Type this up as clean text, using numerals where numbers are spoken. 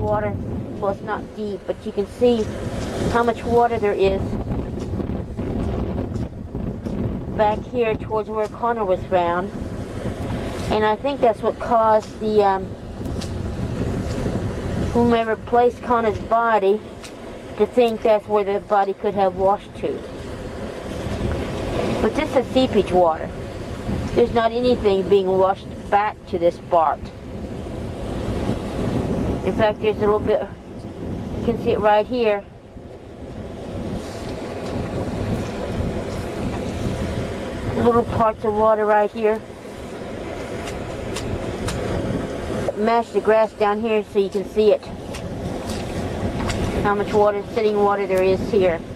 water. Well, it's not deep, but you can see how much water there is back here towards where Connor was found. And I think that's what caused the whomever placed Connor's body to think that's where the body could have washed to. But this is seepage water. There's not anything being washed back to this part. In fact, there's a little bit, you can see it right here. Little parts of water right here. Mash the grass down here so you can see it. How much water, sitting water there is here.